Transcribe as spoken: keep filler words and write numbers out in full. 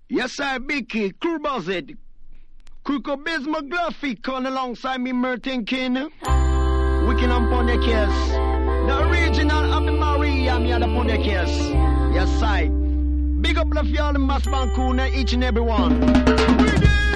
Yes, sir, Bicky, Crew Buzzard. Kuko Biz McGluffy calling alongside me, Merton King. Wicked upon the case. The original Abby Maria, me on upon the case. Yes, sir. Big up love y'all in Mass Bancoon, each and every one.